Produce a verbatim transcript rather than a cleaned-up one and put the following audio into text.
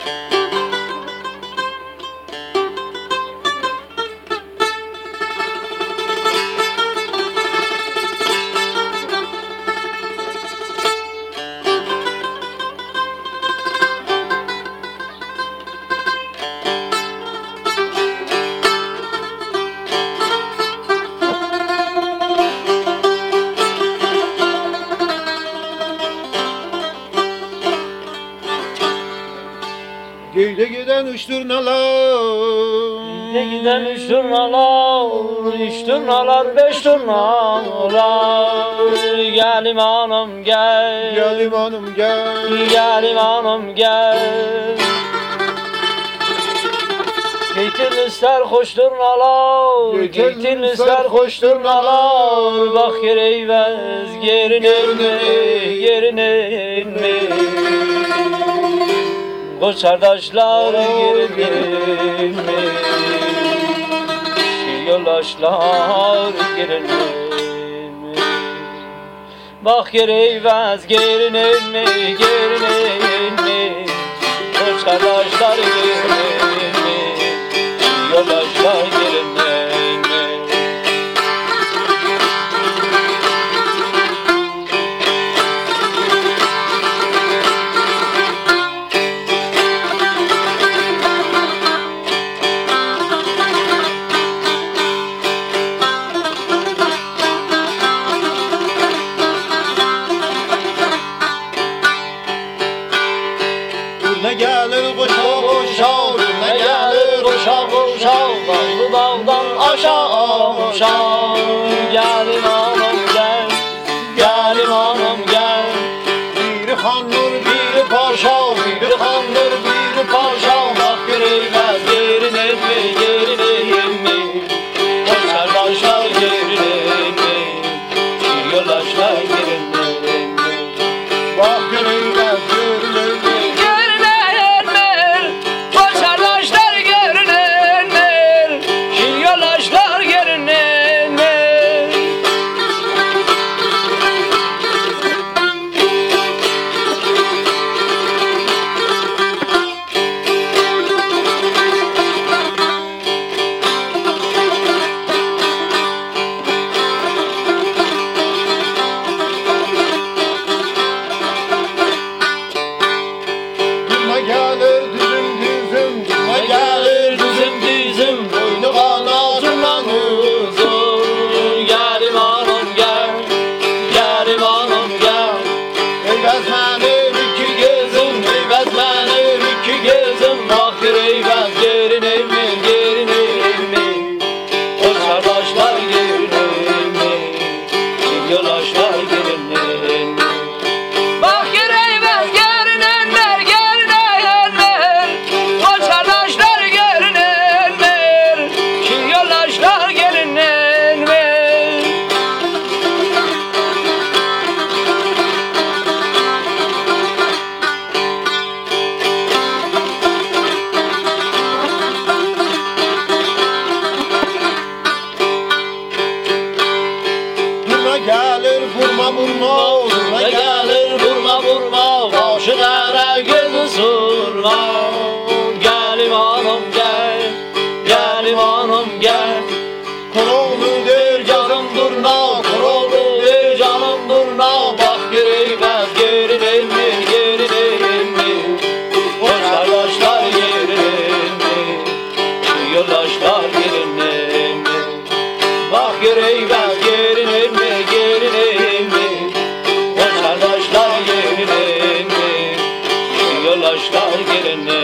Gide giden üç turnalar, Gide giden üç turnalar, üç turnalar, beş turnalar. Gel imanım gel, gel imanım gel, gel imanım gel. Geytirlisler hoş turnalar, geytirlisler hoş turnalar. Bak yere eyvez, gerin elme, gerin elme. Koç kardeşler girin mi? Şi yoldaşlar girin mi? Bak yere eyvez girin mi? Girin mi? Koç kardeşler girin mi? Şi yoldaşlar girin mi? ne gelir koşa koşa, Ne gelir koşa koşa, dağlı dağdan aşağı aşağı. Gel imanım gel, gel imanım gel. biri handır Bir paşa, bir handır, bir paşa. Bak göreyvez gerin elmi, gerin elmi. Koç kardeşler gerin elmi, şi yoldaşlar gerin elmi. bak göreyvez görün elmi. Gelir düzüm düzüm, Ne gelir düzüm düzüm, boynu kanatından uzun. Gel imanım gel, gel imanım gel. eyvez benim iki Gözüm eyvez benim iki gözüm. Bak eyvez gerin elmi, gerin elmi. Koç kardeşler gerin elmi, yoldaşlar gerin elmi. Bak eyvez gerin elmi, gerin elmi. Koç kardeşler gerin elmi, yoldaşlar gerin elmi. Durma gelir vurma vurma, durma Ne gelir vurma vurma, başı kara gözü surma. Gel imanım gel, gel imanım gel. Koroğlu'dur Canım durna, kurolludur canım durna. Bak göreyvez gerin elmi, gerin elmi. Koç kardeşler gerin elmi, yoldaşlar gerin elmi. Bak göreyvez gerin elmi, gerin elmi. Koç kardeşler gerin elmi, yoldaşlar gerin elmi.